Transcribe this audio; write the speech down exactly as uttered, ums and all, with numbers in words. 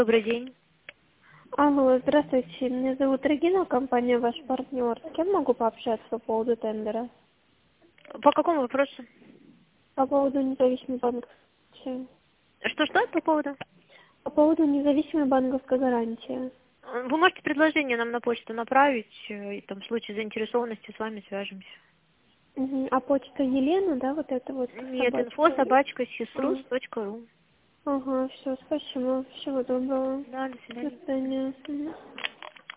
Добрый день. Алло, здравствуйте. Меня зовут Регина, компания «Ваш партнер». С кем могу пообщаться по поводу тендера? По какому вопросу? По поводу независимой банковской. Что-что по поводу? По поводу независимой банковской гарантии. Вы можете предложение нам на почту направить, э, и там в случае заинтересованности с вами свяжемся. Мгм. А почта Елена, да, вот это вот Нет, инфо собачка? собачка А, сисрус точка ру. Ага, все, спасибо. Всего доброго. Да, до До свидания. свидания. Мгм.